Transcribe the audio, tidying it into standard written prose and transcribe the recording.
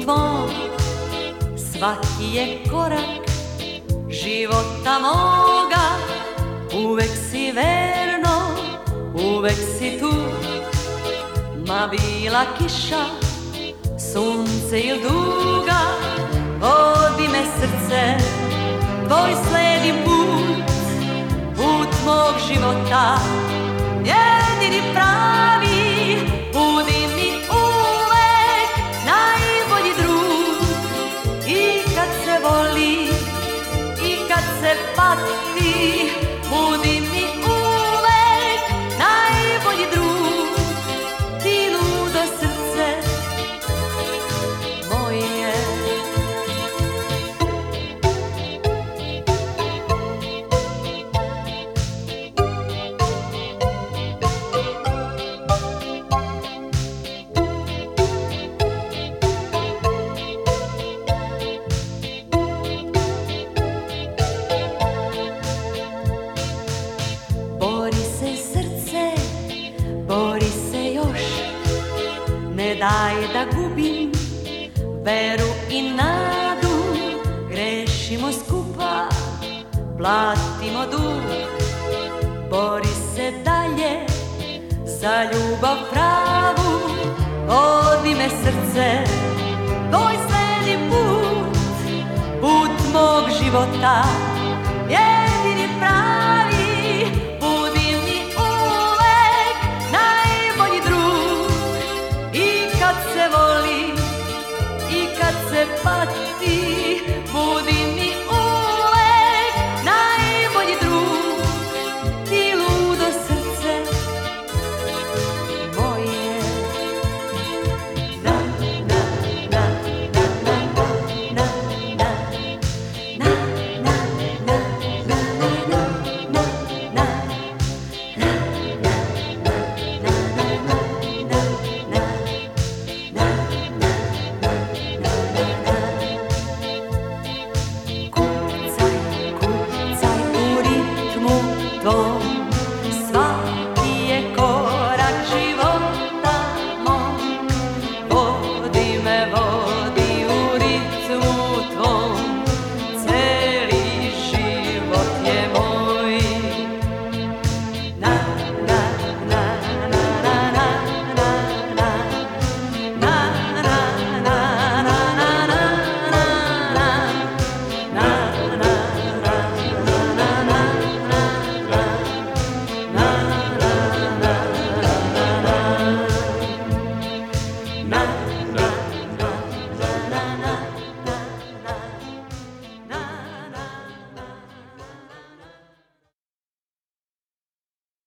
tvom svaki je korak života moga. Uvek si verno, uvek si tu. Ma bila kiša, sunce ili duga, vodi me srce, tvoj sledi put, put mog života, jedini pravi. Budi mi uvek najbolji drug, i kad se voli, i kad se pati. Budi mi uvek najbolji drug, ti ludo srce moje. Ne daj da gubim veru i nadu, grešimo skupa, platimo dug. Bori se dalje za ljubav pravu, vodi me srce, tvoj sledi put, put mog života.